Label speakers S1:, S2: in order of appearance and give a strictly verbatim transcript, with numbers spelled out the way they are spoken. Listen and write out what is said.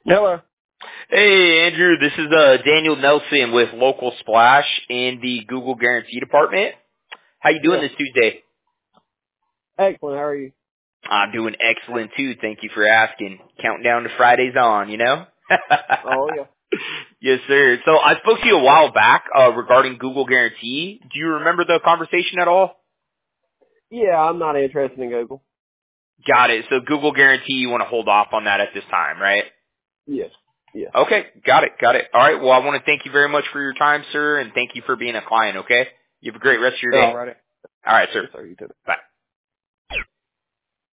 S1: Hello.
S2: Hey, Andrew, this is uh, Daniel Nelson with Local Splash in the Google Guarantee Department. How you doing
S1: Yeah.
S2: this Tuesday?
S1: Excellent. How are you?
S2: I'm doing excellent, too. Thank you for asking. Counting down to Friday's on, you know?
S1: Oh, yeah.
S2: Yes, sir. So I spoke to you a while back uh, regarding Google Guarantee. Do you remember the conversation at all?
S1: Yeah, I'm not interested in Google.
S2: Got it. So Google Guarantee, you want to hold off on that at this time, right?
S1: Yes. Yeah.
S2: Okay, got it, got it. All right, well, I want to thank you very much for your time, sir, and thank you for being a client, okay? You have a great rest of your day.
S1: All right.
S2: All right, sir.
S1: Yes, sir. You too.
S2: Bye.